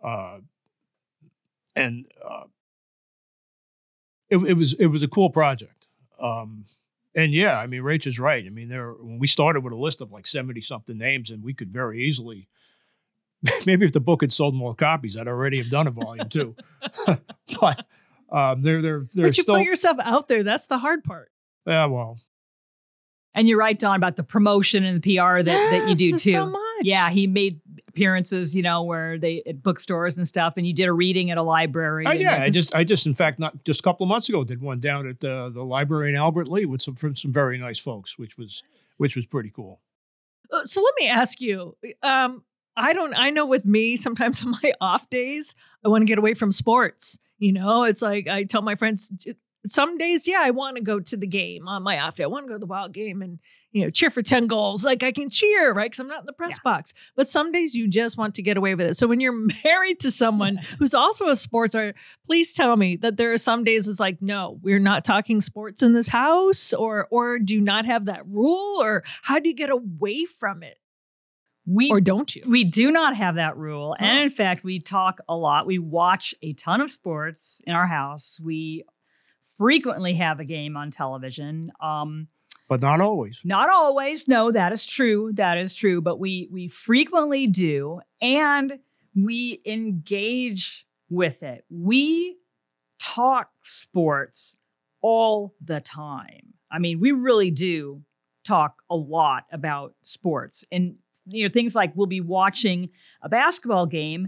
It was a cool project. And yeah, Rach is right. When we started with a list of like 70 something names, and we could very easily, maybe if the book had sold more copies, I'd already have done a volume 2. But they're But you still, put yourself out there. That's the hard part. Yeah, well. And you're right, Don, about the promotion and the PR that you do too. So much. Yeah, he made appearances, where they at bookstores and stuff, and you did a reading at a library. I just, in fact, not just a couple of months ago, did one down at the library in Albert Lea with some very nice folks, which was pretty cool. So let me ask you. I know with me, sometimes on my off days, I want to get away from sports. It's like I tell my friends, some days, I want to go to the game on my off day. I want to go to the Wild game and, cheer for 10 goals. Like, I can cheer, right? Because I'm not in the press box. But some days you just want to get away with it. So when you're married to someone who's also a sports writer, please tell me that there are some days it's like, no, we're not talking sports in this house, or do you not have that rule, or how do you get away from it? Or don't you? We do not have that rule. And in fact, we talk a lot. We watch a ton of sports in our house. We frequently have a game on television. But not always. Not always. No, that is true. That is true. But we frequently do. And we engage with it. We talk sports all the time. We really do talk a lot about sports. And things like we'll be watching a basketball game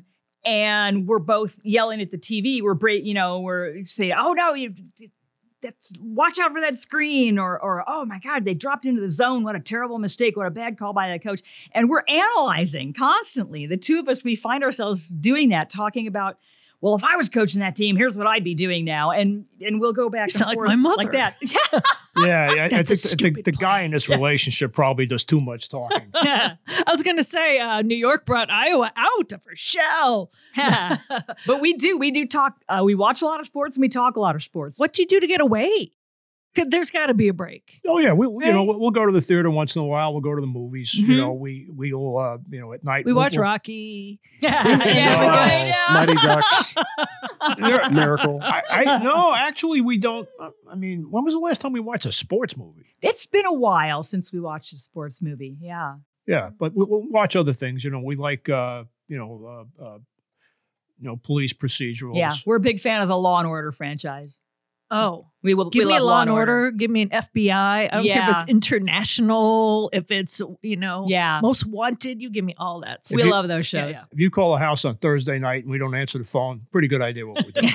and we're both yelling at the TV. We're saying, "Oh no, watch out for that screen," or "Oh my God, they dropped into the zone. What a terrible mistake. What a bad call by that coach." And we're analyzing constantly. The two of us, we find ourselves doing that, talking about, well, if I was coaching that team, here's what I'd be doing now. And we'll go back and forth like my mother. like that. Yeah, I think the guy in this relationship probably does too much talking. I was going to say New York brought Iowa out of her shell. But we do talk. We watch a lot of sports and we talk a lot of sports. What do you do to get away? There's got to be a break. Oh yeah, we'll go to the theater once in a while. We'll go to the movies. Mm-hmm. We'll at night we watch Rocky. Mighty Ducks. Miracle. No, actually, we don't. I mean, when was the last time we watched a sports movie? It's been a while since we watched a sports movie. Yeah. Yeah, but we'll watch other things. We like police procedurals. Yeah, we're a big fan of the Law and Order franchise. Oh, give me a Law and Order. Give me an FBI. I don't care if it's international, if it's, most wanted. You give me all that stuff. We love those shows. Yeah. If you call a house on Thursday night and we don't answer the phone, pretty good idea what we're doing.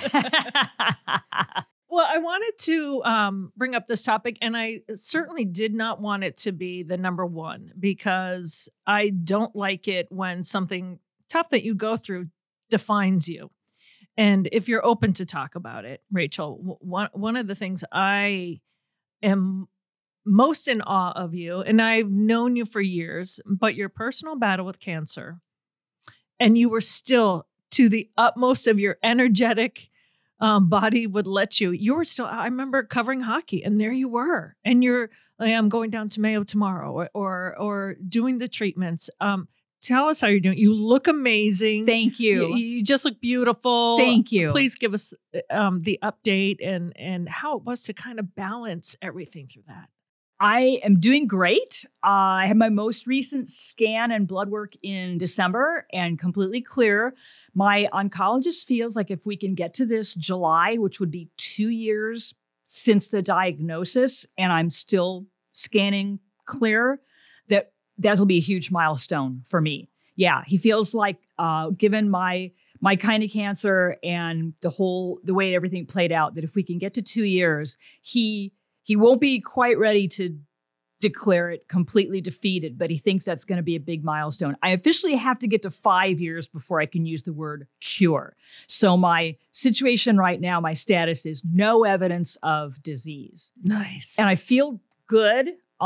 Well, I wanted to bring up this topic, and I certainly did not want it to be the number one, because I don't like it when something tough that you go through defines you. And if you're open to talk about it, Rachel, one of the things I am most in awe of you, and I've known you for years, but your personal battle with cancer, and you were still, to the utmost of your energetic body would let you were still, I remember covering hockey, and there you were, and you're like, I'm going down to Mayo tomorrow, or doing the treatments. Tell us how you're doing. You look amazing. Thank you. You just look beautiful. Thank you. Please give us the update and how it was to kind of balance everything through that. I am doing great. I had my most recent scan and blood work in December and completely clear. My oncologist feels like if we can get to this July, which would be 2 years since the diagnosis, and I'm still scanning clear, that'll be a huge milestone for me. Yeah, he feels like given my kind of cancer and the way everything played out, that if we can get to 2 years, he won't be quite ready to declare it completely defeated, but he thinks that's going to be a big milestone. I officially have to get to 5 years before I can use the word cure. So my situation right now, my status is no evidence of disease. Nice. And I feel good.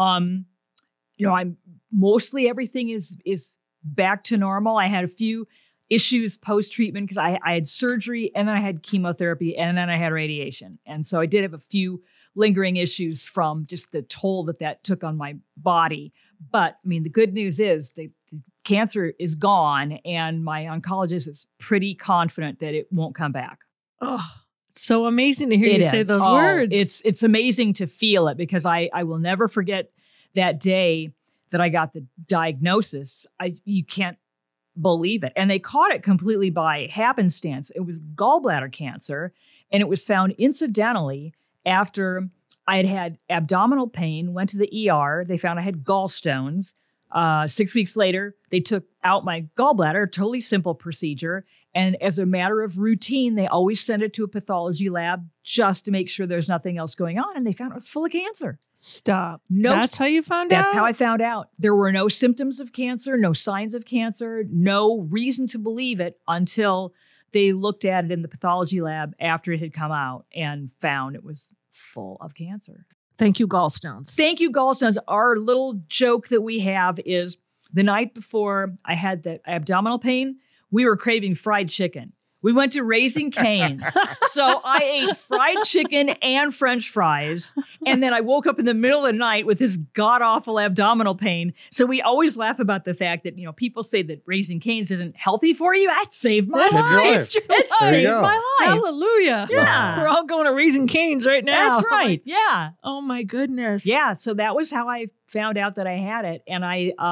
I'm mostly everything is back to normal. I had a few issues post-treatment because I had surgery, and then I had chemotherapy, and then I had radiation. And so I did have a few lingering issues from just the toll that took on my body. But I mean, the good news is the cancer is gone, and my oncologist is pretty confident that it won't come back. Oh, so amazing to hear you say those words. It's amazing to feel it, because I will never forget that day that I got the diagnosis. You can't believe it. And they caught it completely by happenstance. It was gallbladder cancer, and it was found incidentally after I had abdominal pain, went to the ER. They found I had gallstones. 6 weeks later, they took out my gallbladder, totally simple procedure. And as a matter of routine, they always send it to a pathology lab just to make sure there's nothing else going on. And they found it was full of cancer. Stop. That's how you found out? That's how I found out. There were no symptoms of cancer, no signs of cancer, no reason to believe it until they looked at it in the pathology lab after it had come out and found it was full of cancer. Thank you, gallstones. Thank you, gallstones. Our little joke that we have is the night before I had the abdominal pain, we were craving fried chicken. We went to Raising Cane's. So I ate fried chicken and French fries. And then I woke up in the middle of the night with this god-awful abdominal pain. So we always laugh about the fact that, people say that Raising Cane's isn't healthy for you. That saved my life. It saved my life. Hallelujah. Yeah. We're all going to Raising Cane's right now. That's right. Yeah. Oh my goodness. Yeah. So that was how I found out that I had it. And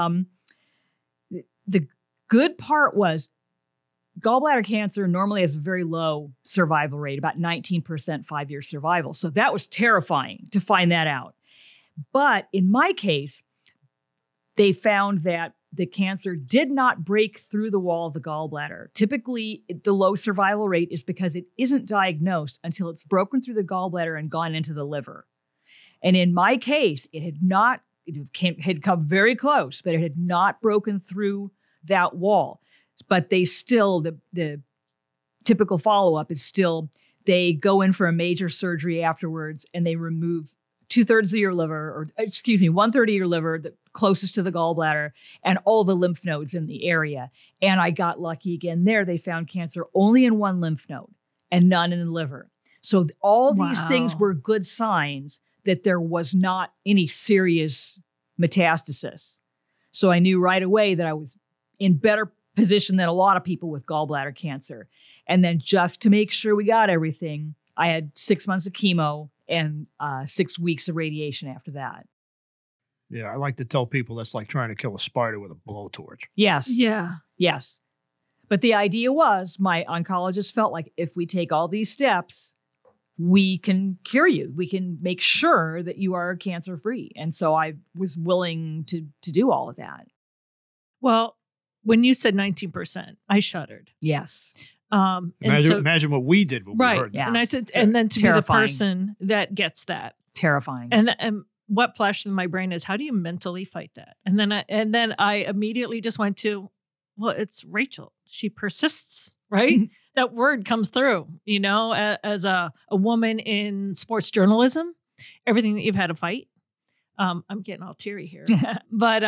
the good part was, gallbladder cancer normally has a very low survival rate, about 19% 5-year survival. So that was terrifying to find that out. But in my case, they found that the cancer did not break through the wall of the gallbladder. Typically, the low survival rate is because it isn't diagnosed until it's broken through the gallbladder and gone into the liver. And in my case, it had come very close, but it had not broken through that wall. But they still, the typical follow-up is still, they go in for a major surgery afterwards and they remove 2/3 of your liver, or 1/3 of your liver, the closest to the gallbladder, and all the lymph nodes in the area. And I got lucky again there. They found cancer only in one lymph node and none in the liver. So all these things were good signs that there was not any serious metastasis. So I knew right away that I was in better position than a lot of people with gallbladder cancer. And then just to make sure we got everything, I had 6 months of chemo and 6 weeks of radiation after that. Yeah, I like to tell people that's like trying to kill a spider with a blowtorch. Yes. Yeah. Yes. But the idea was, my oncologist felt like if we take all these steps, we can cure you. We can make sure that you are cancer-free. And so I was willing to do all of that. Well, when you said 19%, I shuddered. Yes. Imagine what we did when we heard that. Yeah. And I said, and then to Terrifying. be the person that gets that. Terrifying. And what flashed in my brain is, how do you mentally fight that? And then I immediately just went to, well, it's Rachel. She persists, right? That word comes through, as a woman in sports journalism, everything that you've had to fight. I'm getting all teary here, but,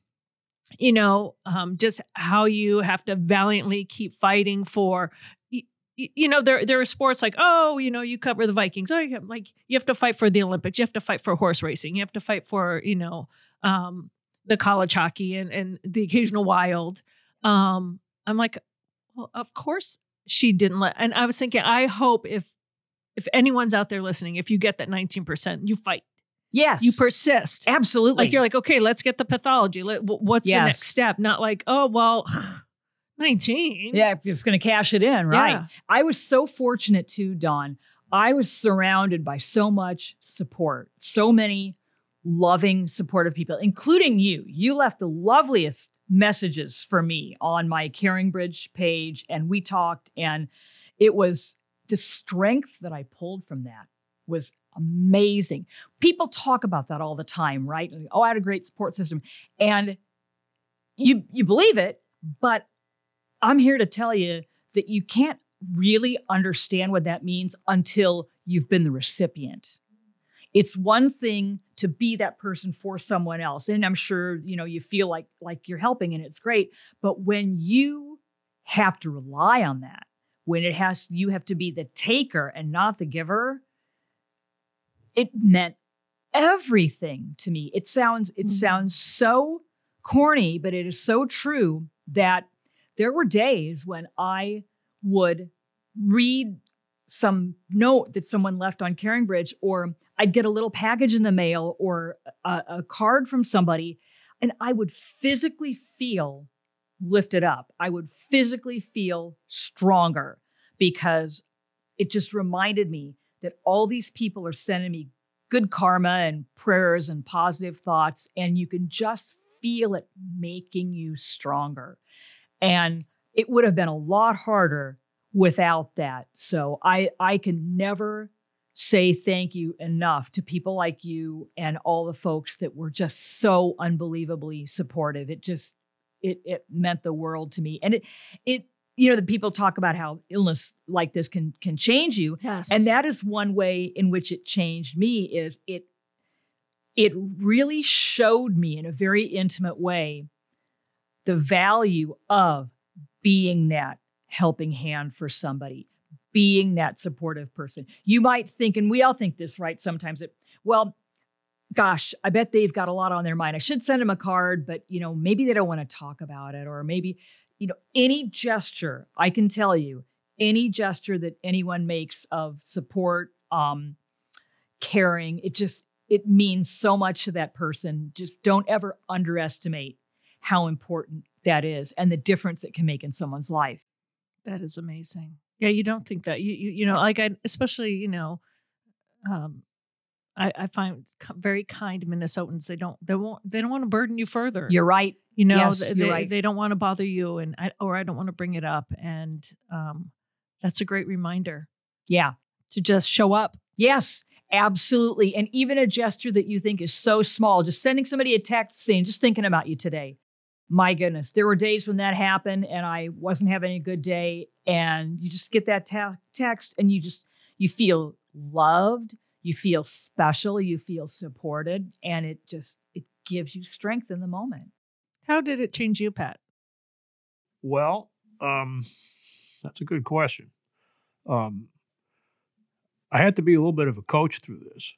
just how you have to valiantly keep fighting for, there are sports like, you cover the Vikings. Oh, like you have to fight for the Olympics. You have to fight for horse racing. You have to fight for, the college hockey and the occasional wild. I'm like, well, of course she didn't and I was thinking, I hope if anyone's out there listening, if you get that 19%, you fight. Yes. You persist. Absolutely. Like you're like, okay, let's get the pathology. What's the next step? Not like, 19. Yeah, just going to cash it in, right? Yeah. I was so fortunate too, Dawn. I was surrounded by so much support, so many loving, supportive people, including you. You left the loveliest messages for me on my CaringBridge page, and we talked, and it was the strength that I pulled from that was amazing. People talk about that all the time, right? Oh, I had a great support system. And you believe it, but I'm here to tell you that you can't really understand what that means until you've been the recipient. It's one thing to be that person for someone else. And I'm sure, you feel like you're helping and it's great. But when you have to rely on that, when you have to be the taker and not the giver, it meant everything to me. It sounds so corny, but it is so true that there were days when I would read some note that someone left on CaringBridge, or I'd get a little package in the mail or a card from somebody, and I would physically feel lifted up. I would physically feel stronger because it just reminded me that all these people are sending me good karma and prayers and positive thoughts, and you can just feel it making you stronger. And it would have been a lot harder without that. So I can never say thank you enough to people like you and all the folks that were just so unbelievably supportive. It meant the world to me. And it the people talk about how illness like this can change you. Yes. And that is one way in which it changed me, is it really showed me in a very intimate way the value of being that helping hand for somebody, being that supportive person. You might think, and we all think this, right? Sometimes gosh, I bet they've got a lot on their mind. I should send them a card, but maybe they don't want to talk about it, or maybe, any gesture, I can tell you, any gesture that anyone makes of support, caring, it means so much to that person. Just don't ever underestimate how important that is and the difference it can make in someone's life. That is amazing. Yeah, you don't think that. Like especially, I find very kind Minnesotans. They don't want to burden you further. You're right. You know, Yes, they, you're right. they don't want to bother you, and I don't want to bring it up. And that's a great reminder Yeah. to just show up. Yes, absolutely. And even a gesture that you think is so small, just sending somebody a text saying, just thinking about you today. My goodness, there were days when that happened and I wasn't having a good day. And you just get that text and you feel loved, you feel special, you feel supported. And it gives you strength in the moment. How did it change you, Pat? Well, that's a good question. I had to be a little bit of a coach through this.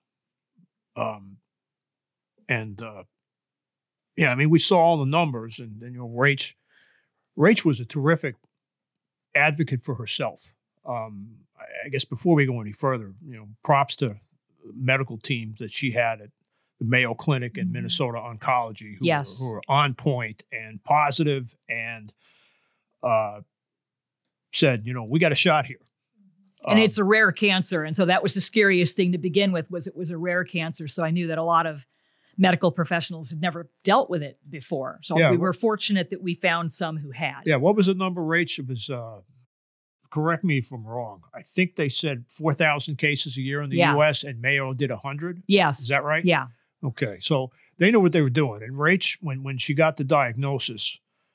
Yeah, I mean, we saw all the numbers, and you know, Rach was a terrific advocate for herself. I guess before we go any further, you know, props to medical teams that she had at the Mayo Clinic and Minnesota Oncology, who were on point and positive, and said, you know, we got a shot here. And it's a rare cancer. And so that was the scariest thing to begin with, was it was a rare cancer. So I knew that a lot of medical professionals had never dealt with it before. So we were fortunate that we found some who had. Yeah. What was the number, Rach? It was, correct me if I'm wrong, I think they said 4,000 cases a year in the U.S. and Mayo did 100. Yes. Is that right? Yeah. Okay. So they knew what they were doing. And Rach, when she got the diagnosis,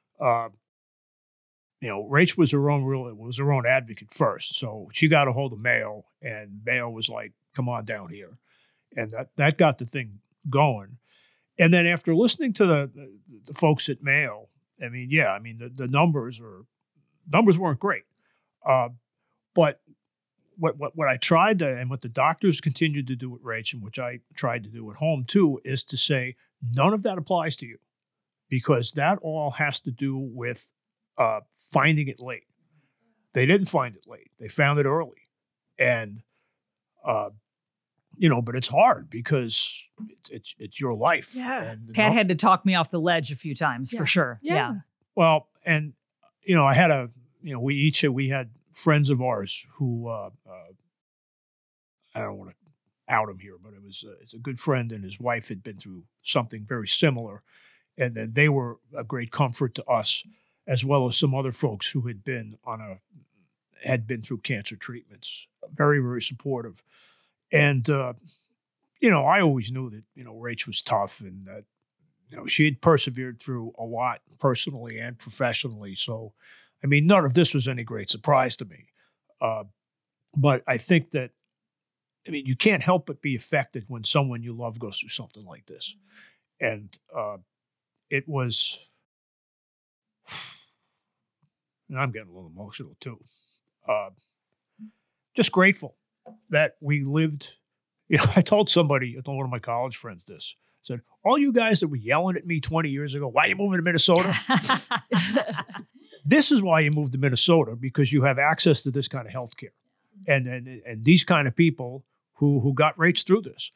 you know, Rach was her own advocate first. So she got a hold of Mayo, and Mayo was like, come on down here. And that got the thing going. And then after listening to the folks at Mayo, I mean, the numbers weren't great. But what I tried to, and what the doctors continued to do with Rach, and which I tried to do at home too, is to say, none of that applies to you, because that all has to do with finding it late. They didn't find it late. They found it early. And, you know, but it's hard because it's your life. Yeah. And, Pat had to talk me off the ledge a few times for sure. Yeah. Well, and, you know, we had friends of ours who, I don't want to out him here, but it's a good friend, and his wife had been through something very similar. And then they were a great comfort to us, as well as some other folks who had been through cancer treatments. Very, very supportive. And, you know, I always knew that, you know, Rach was tough, and that, you know, she had persevered through a lot personally and professionally. So, I mean, none of this was any great surprise to me. But I think that, I mean, you can't help but be affected when someone you love goes through something like this. And it was, and I'm getting a little emotional too, just grateful that we lived. You know, I told one of my college friends this. I said, all you guys that were yelling at me 20 years ago, why are you moving to Minnesota? This is why you moved to Minnesota, because you have access to this kind of health care and these kind of people who got Rach through this.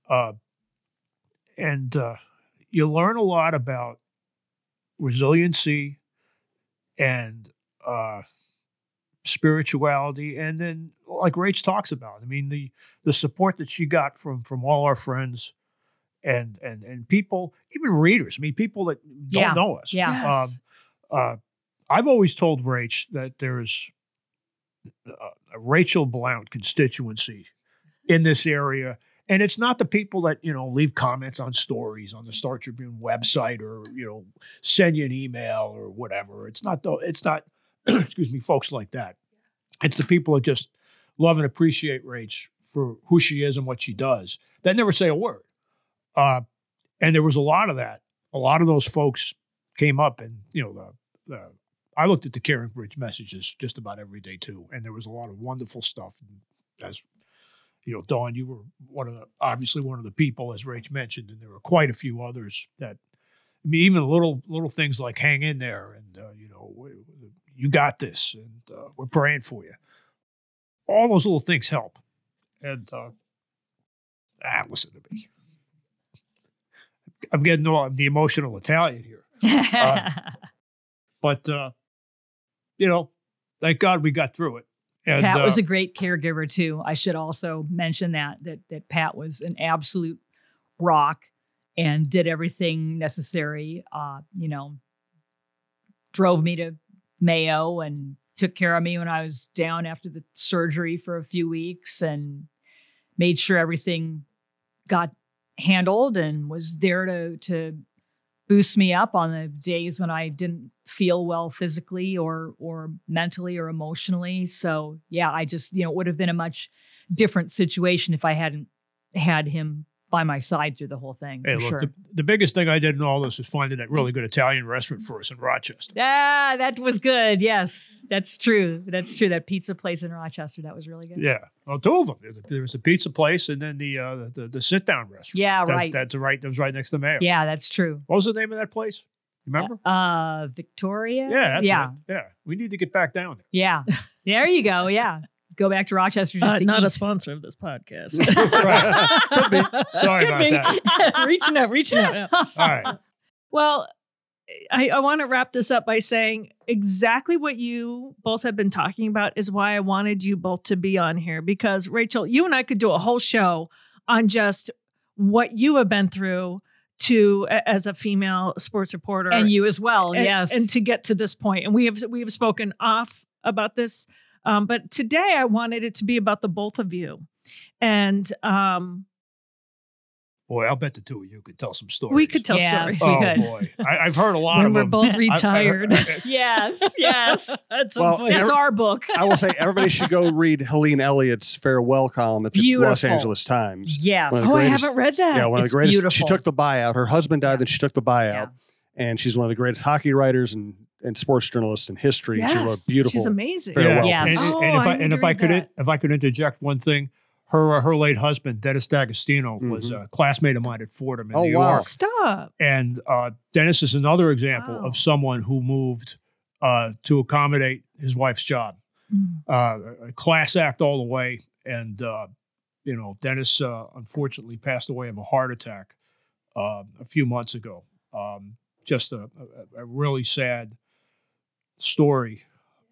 And you learn a lot about resiliency and spirituality. And then, like Rach talks about, I mean, the support that she got from all our friends and people, even readers, I mean, people that don't know us. Yeah. Yes. I've always told Rach that there's a Rachel Blount constituency in this area. And it's not the people that, you know, leave comments on stories on the Star Tribune website, or, you know, send you an email or whatever. It's not, excuse me, folks like that. It's the people that just love and appreciate Rach for who she is and what she does, that never say a word. And there was a lot of that. A lot of those folks came up, and, you know, I looked at the Caring Bridge messages just about every day too. And there was a lot of wonderful stuff. As you know, Dawn, you were obviously one of the people, as Rach mentioned, and there were quite a few others that, I mean, even little things like hang in there, and, you know, you got this, and we're praying for you. All those little things help. And listen to me. I'm getting the emotional Italian here. But, you know, thank God we got through it. And, Pat was a great caregiver too. I should also mention that Pat was an absolute rock and did everything necessary. Drove me to Mayo and took care of me when I was down after the surgery for a few weeks and made sure everything got handled and was there to boost me up on the days when I didn't feel well physically or mentally or emotionally. So yeah, I just, it would have been a much different situation if I hadn't had him by my side through the whole thing. Hey, for look, sure. the biggest thing I did in all this was finding that really good Italian restaurant for us in Rochester. Ah, that was good. Yes, that's true. That's true. That pizza place in Rochester, that was really good. Yeah, well, two of them. There was a pizza place and then the sit down restaurant. Yeah, right. That was right next to Mayo. Yeah, that's true. What was the name of that place? You remember? Victoria. Yeah, that's it. Yeah, we need to get back down there. Yeah, there you go. Yeah, go back to Rochester. Just to not eat. a sponsor of this podcast. Right. Could be. Sorry about that. reaching out. Yeah. All right. Well, I want to wrap this up by saying exactly what you both have been talking about is why I wanted you both to be on here. Because Rachel, you and I could do a whole show on just what you have been through as a female sports reporter. And you as well. And, yes. And to get to this point. And we have spoken off about this. But today I wanted it to be about the both of you. And boy, I'll bet the two of you could tell some stories. we could tell Yes. stories. Oh, Good. boy. I've heard a lot When of we're them. both retired. Yes. At some Well, point. That's our book. I will say everybody should go read Helene Elliott's farewell column at the Los Beautiful. Angeles Times. Yes. One of the Oh, I greatest- haven't read that. Yeah, one of It's the greatest. She beautiful. took the buyout. Her husband died, Yeah. then she took the buyout. Yeah. And she's one of the greatest hockey writers and sports journalists in history. Yes. She wrote beautiful. She's amazing. farewell Yeah. Yes. piece. Oh, And I need to read that. if I could interject one thing, her late husband Dennis D'Agostino was Mhm. a classmate of mine at Fordham in Oh, New wow. York. Stop. And Dennis is another example Wow. of someone who moved to accommodate his wife's job. A class act all the way. And, Dennis unfortunately passed away of a heart attack a few months ago. Just a really sad story.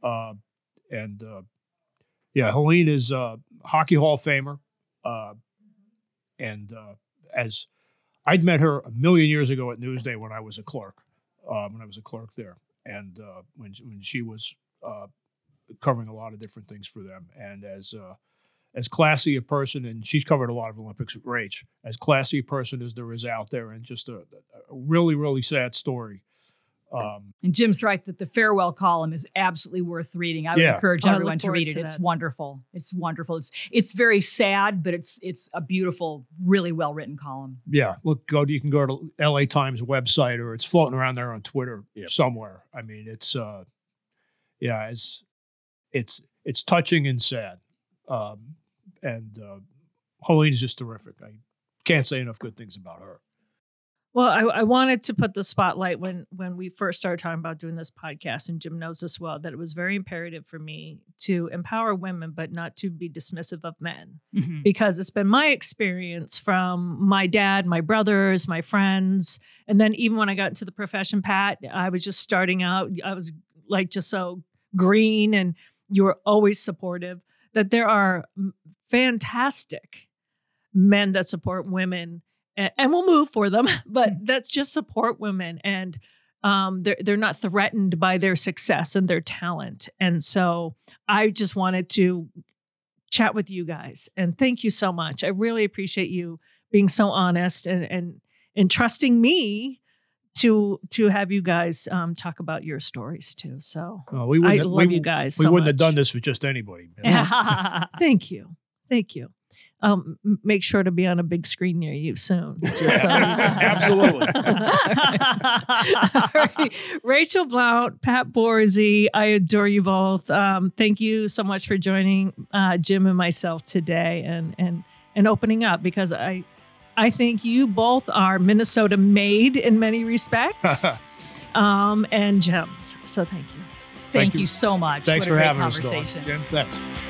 Helene is a Hockey Hall of Famer. As I'd met her a million years ago at Newsday when I was a clerk, there. And when she was covering a lot of different things for them. And as classy a person, and she's covered a lot of Olympics with Rach, as classy a person as there is out there, and just a really, really sad story. And Jim's right that the farewell column is absolutely worth reading. I would encourage I look everyone to forward read it. to It's that. wonderful. It's wonderful. It's very sad, but it's a beautiful, really well written column. Yeah, you can go to LA Times website, or it's floating around there on Twitter Yep. somewhere. I mean, it's touching and sad. Helene's just terrific. I can't say enough good things about her. Well, I wanted to put the spotlight when we first started talking about doing this podcast, and Jim knows this well, that it was very imperative for me to empower women, but not to be dismissive of men. Mm-hmm. Because it's been my experience from my dad, my brothers, my friends. And then even when I got into the profession, Pat, I was just starting out. I was like just so green, and you were always supportive. That there are fantastic men that support women and will move for them, but that's just support women. And they're not threatened by their success and their talent. And so I just wanted to chat with you guys, and thank you so much. I really appreciate you being so honest and trusting me to have you guys talk about your stories too. So I love you guys. We so wouldn't have much. done this with just anybody. Thank you. Make sure to be on a big screen near you soon. Just so Absolutely. All right. Rachel Blount, Pat Borzi, I adore you both. Thank you so much for joining Jim and myself today and opening up, because I think you both are Minnesota made in many respects and gems. So thank you. Thank you so much. Thanks What a for great having us, Dawn. conversation. Jim, thanks.